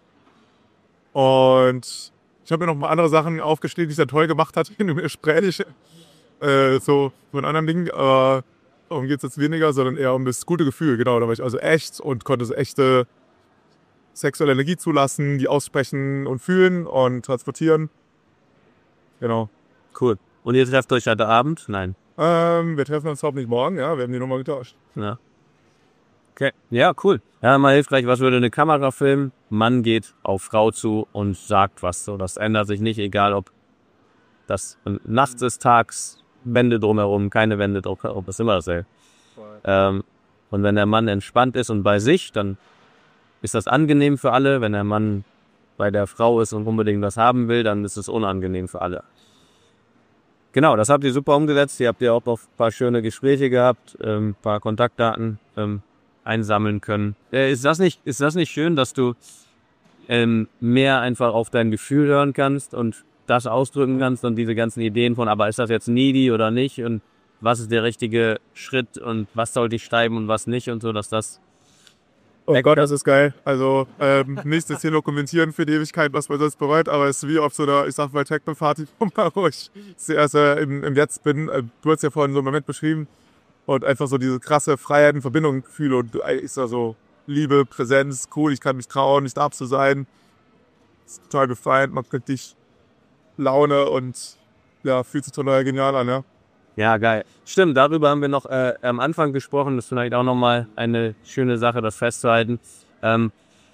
Und ich habe mir noch mal andere Sachen aufgeschrieben, die ich dann toll gemacht hat in dem Gespräch. Äh, so von anderen Dingen. Aber darum geht es jetzt weniger, sondern eher um das gute Gefühl. Genau, da war ich also echt und konnte so echte sexuelle Energie zulassen, die aussprechen und fühlen und transportieren. Genau. Cool. Und ihr trefft euch heute Abend? Nein. Ähm, wir treffen uns hoffentlich morgen, ja. Wir haben die Nummer getauscht. Ja. Okay. Ja, cool. Ja, mal hilfreich, was würde eine Kamera filmen? Mann geht auf Frau zu und sagt was. So, das ändert sich nicht, egal ob das nachts ist, tags, Wände drumherum, keine Wände drumherum, das ist immer dasselbe. Ähm, und wenn der Mann entspannt ist und bei sich, dann ist das angenehm für alle. Wenn der Mann bei der Frau ist und unbedingt was haben will, dann ist es unangenehm für alle. Genau, das habt ihr super umgesetzt. Ihr habt ja auch noch ein paar schöne Gespräche gehabt, ein paar Kontaktdaten ähm, einsammeln können. Äh, ist das nicht, ist das nicht schön, dass du ähm, mehr einfach auf dein Gefühl hören kannst und das ausdrücken kannst und diese ganzen Ideen von, aber ist das jetzt needy oder nicht und was ist der richtige Schritt und was sollte ich schreiben und was nicht und so, dass das... Oh Gott, das ist geil. Also ähm, nichts ist hier dokumentieren für die Ewigkeit, was man sonst bereut, aber es ist wie auf so einer, ich sag mal, Techno-Party, wo ich zuerst äh, im, im Jetzt bin. Äh, du hast ja vorhin so einen Moment beschrieben und einfach so diese krasse Freiheit und Verbindung fühle und ist da so Liebe, Präsenz, cool, ich kann mich trauen, ich darf so sein. Ist total befreiend, man kriegt dich Laune und ja, fühlt sich total genial an, ja. Ja, geil. Stimmt, darüber haben wir noch äh, am Anfang gesprochen. Das ist vielleicht auch nochmal eine schöne Sache, das festzuhalten. Ähm,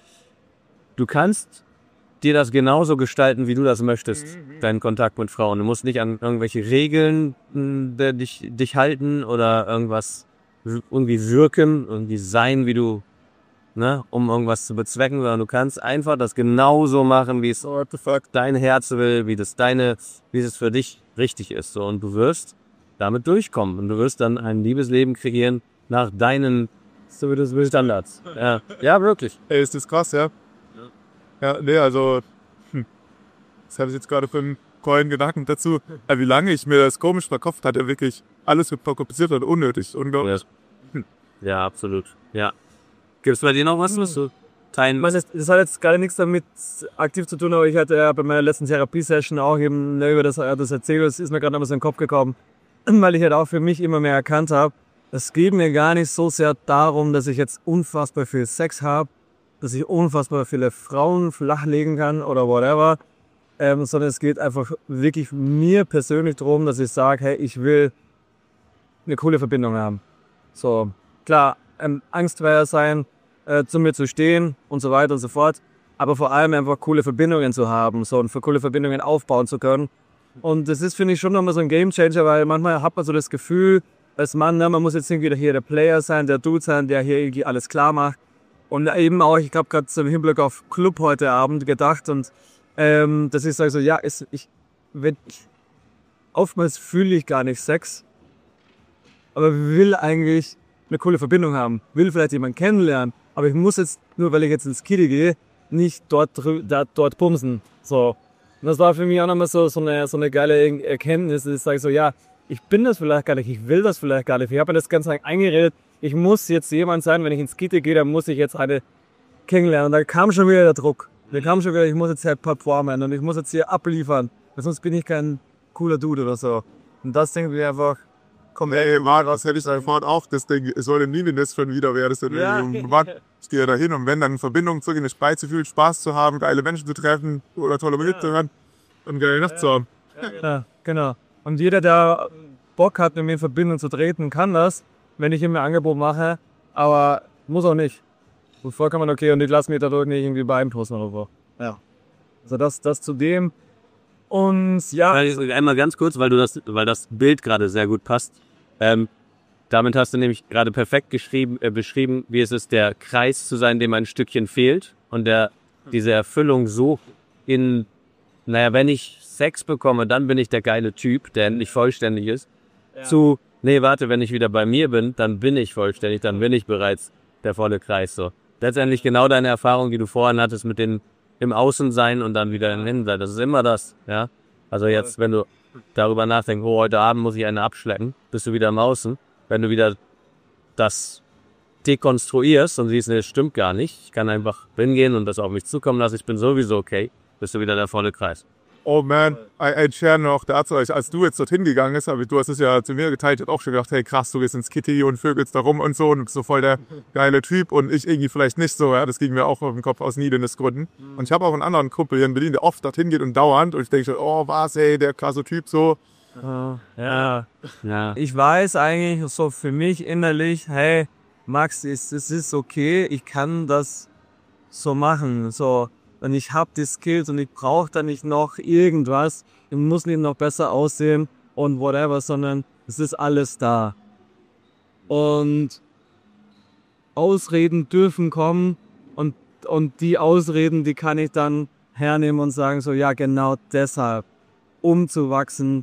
du kannst dir das genauso gestalten, wie du das möchtest, mhm. deinen Kontakt mit Frauen. Du musst nicht an irgendwelche Regeln mh, dich, dich halten oder irgendwas irgendwie wirken, irgendwie sein, wie du, ne, um irgendwas zu bezwecken, sondern du kannst einfach das genauso machen, wie es dein Herz will, wie das deine, wie es für dich richtig ist. So, und du wirst damit durchkommen. Und du wirst dann ein Liebesleben kreieren nach deinen Standards. Ja, ja, wirklich. Ey, ist das krass, ja? Ja, nee, also, hm. das habe ich jetzt gerade für einen coolen Gedanken dazu. Ja, wie lange ich mir das komisch verkauft hatte, wirklich alles kompliziert und unnötig. Unglaublich. Ja, hm. ja, absolut. Ja. Gibt es bei dir noch was, was du teilen musst? Das hat jetzt gerade nichts damit aktiv zu tun, aber ich hatte ja bei meiner letzten Therapiesession auch eben ne, über das, das erzählt. Das ist mir gerade noch so in den Kopf gekommen. Weil ich halt auch für mich immer mehr erkannt habe, es geht mir gar nicht so sehr darum, dass ich jetzt unfassbar viel Sex habe, dass ich unfassbar viele Frauen flachlegen kann oder whatever, ähm, sondern es geht einfach wirklich mir persönlich darum, dass ich sage, hey, ich will eine coole Verbindung haben. So, klar, ähm, angstfreier sein, äh, zu mir zu stehen und so weiter und so fort, aber vor allem einfach coole Verbindungen zu haben, so und für coole Verbindungen aufbauen zu können. Und das ist, finde ich, schon nochmal so ein Gamechanger, weil manchmal hat man so das Gefühl, als Mann, ne, man muss jetzt irgendwie hier der Player sein, der Dude sein, der hier irgendwie alles klar macht. Und eben auch, ich habe gerade so im Hinblick auf Club heute Abend gedacht und ähm, dass ich sage so, ja, es, ich, wenn ich, oftmals fühle ich gar nicht Sex, aber will eigentlich eine coole Verbindung haben, will vielleicht jemanden kennenlernen, aber ich muss jetzt, nur weil ich jetzt ins Kiddie gehe, nicht dort, da, dort bumsen. So. Und das war für mich auch nochmal so, so, eine, so eine geile Erkenntnis, dass ich sage so, ja, ich bin das vielleicht gar nicht, ich will das vielleicht gar nicht. Ich habe mir das ganz lang eingeredet, ich muss jetzt jemand sein, wenn ich ins Kiddie gehe, dann muss ich jetzt eine kennenlernen. Und da kam schon wieder der Druck. Da kam schon wieder, ich muss jetzt halt performen und ich muss jetzt hier abliefern, weil sonst bin ich kein cooler Dude oder so. Und das denke ich einfach, komm, ey, Mann, was hätte ich sofort auch, das Ding, es soll nie das schon wieder werden, das Ja. ich gehe da hin und wenn dann eine Verbindung zu gehen, beizufühlen, Spaß zu haben, geile Menschen zu treffen oder tolle Musik zu hören und geile Nacht zu haben. Ja, genau. Und jeder, der Bock hat, mit mir in Verbindung zu treten, kann das, wenn ich ihm ein Angebot mache, aber muss auch nicht. Und vollkommen okay und ich lasse mich dadurch nicht irgendwie beeinflussen oder so. Ja. Also das, das zu dem. Und ja. Einmal ganz kurz, weil du das, weil das Bild gerade sehr gut passt. Ähm, damit hast du nämlich gerade perfekt geschrieben, äh, beschrieben, wie es ist, der Kreis zu sein, dem ein Stückchen fehlt und der diese Erfüllung so in, naja, wenn ich Sex bekomme, dann bin ich der geile Typ, der endlich vollständig ist, ja. Zu, nee, warte, wenn ich wieder bei mir bin, dann bin ich vollständig, dann bin ich bereits der volle Kreis, so. Letztendlich genau deine Erfahrung, die du vorhin hattest mit dem im Außen sein und dann wieder im Innen sein. Das ist immer das, ja. Also jetzt, wenn du darüber nachdenkst, oh, heute Abend muss ich eine abschleppen, bist du wieder im Außen. Wenn du wieder das dekonstruierst und siehst, nee, das stimmt gar nicht, ich kann einfach hingehen und das auf mich zukommen lassen, ich bin sowieso okay, bist du wieder der volle Kreis. Oh man, ein Share noch dazu, als du jetzt dorthin gegangen bist, aber du hast es ja zu mir geteilt, ich hab auch schon gedacht, hey krass, du gehst ins Kitty und vögelst da rum und so und bist so voll der geile Typ und ich irgendwie vielleicht nicht so, ja, das ging mir auch auf den Kopf aus Niedernisgründen. Und ich habe auch einen anderen Kumpel hier in Berlin, der oft dorthin geht und dauernd und ich denke schon, oh was, hey, der krasse Typ so. Ja, ja. Ja. Ich weiß eigentlich so für mich innerlich, hey, Max, es ist, ist okay, ich kann das so machen, so. Und ich habe die Skills und ich brauche da nicht noch irgendwas. Ich muss nicht noch besser aussehen und whatever, sondern es ist alles da. Und Ausreden dürfen kommen und, und die Ausreden, die kann ich dann hernehmen und sagen so, ja genau deshalb, um zu wachsen,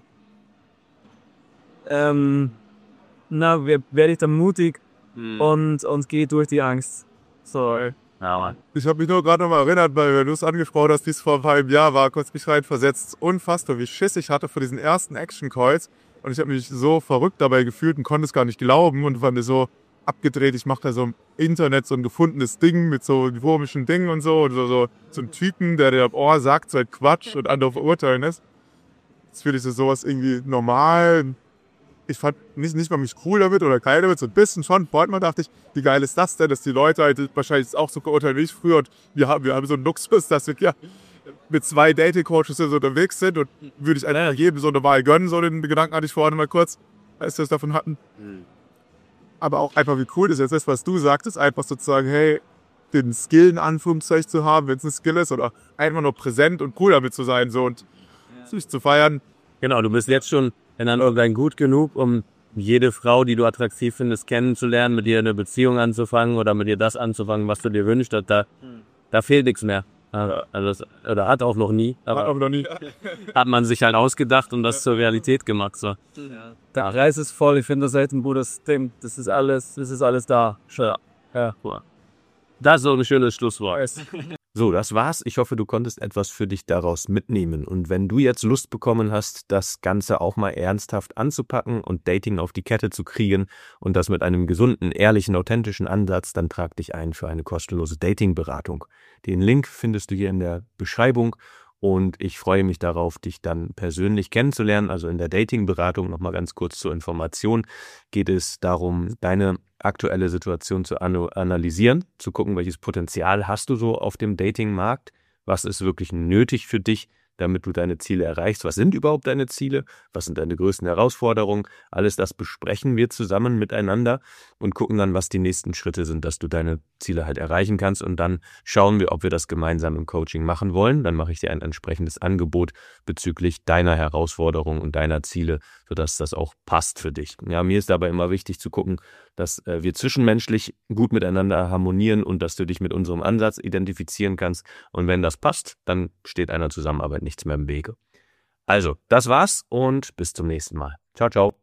ähm, na, werde ich dann mutig hm. und, und gehe durch die Angst. So. Ja, Mann. Ich habe mich nur gerade noch mal erinnert, weil du es angesprochen hast, wie es vor einem halben Jahr war, kurz mich reinversetzt. Unfassbar, wie Schiss ich hatte vor diesen ersten Action-Calls. Und ich habe mich so verrückt dabei gefühlt und konnte es gar nicht glauben und war mir so abgedreht. Ich mache da so im Internet so ein gefundenes Ding mit so komischen Dingen und so. Und so, so, so ein Typen, der dir oh sagt, so halt Quatsch und andere verurteilen ist. Jetzt fühle ich so sowas irgendwie normal. Ich fand nicht, nicht mal mich cool damit oder geil damit, so ein bisschen schon. Manchmal dachte ich, wie geil ist das denn, dass die Leute halt wahrscheinlich auch so geurteilt wie ich früher und wir haben, wir haben so einen Luxus, dass wir ja mit zwei Dating-Coaches so unterwegs sind und würde ich einfach jedem so eine Wahl gönnen, so den Gedanken hatte ich vorhin mal kurz, als wir es davon hatten. Mhm. Aber auch einfach, wie cool das jetzt ist, was du sagtest, einfach sozusagen, hey, den Skill in Anführungszeichen zu haben, wenn es ein Skill ist, oder einfach nur präsent und cool damit zu sein so und ja. sich zu feiern. Genau, du bist jetzt schon in einem gut genug, um jede Frau, die du attraktiv findest, kennenzulernen, mit ihr eine Beziehung anzufangen oder mit ihr das anzufangen, was du dir wünschst. Da, da fehlt nichts mehr. Also, oder hat auch noch nie. Aber hat auch noch nie. Hat man sich halt ausgedacht und das zur Realität gemacht. So. Ja. Der Kreis ist voll. Ich finde das echt ein gutes Ding. Das ist alles, das ist alles da. Ja. Ja. Das ist so ein schönes Schlusswort. So, das war's. Ich hoffe, du konntest etwas für dich daraus mitnehmen. Und wenn du jetzt Lust bekommen hast, das Ganze auch mal ernsthaft anzupacken und Dating auf die Kette zu kriegen und das mit einem gesunden, ehrlichen, authentischen Ansatz, dann trag dich ein für eine kostenlose Dating-Beratung. Den Link findest du hier in der Beschreibung und ich freue mich darauf, dich dann persönlich kennenzulernen. Also in der Dating-Beratung, nochmal ganz kurz zur Information, geht es darum, deine aktuelle Situation zu analysieren, zu gucken, welches Potenzial hast du so auf dem Datingmarkt, was ist wirklich nötig für dich, damit du deine Ziele erreichst. Was sind überhaupt deine Ziele? Was sind deine größten Herausforderungen? Alles das besprechen wir zusammen miteinander und gucken dann, was die nächsten Schritte sind, dass du deine Ziele halt erreichen kannst. Und dann schauen wir, ob wir das gemeinsam im Coaching machen wollen. Dann mache ich dir ein entsprechendes Angebot bezüglich deiner Herausforderungen und deiner Ziele, sodass das auch passt für dich. Ja, mir ist dabei immer wichtig zu gucken, dass äh, wir zwischenmenschlich gut miteinander harmonieren und dass du dich mit unserem Ansatz identifizieren kannst. Und wenn das passt, dann steht einer Zusammenarbeit nichts mehr im Wege. Also, das war's und bis zum nächsten Mal. Ciao, ciao.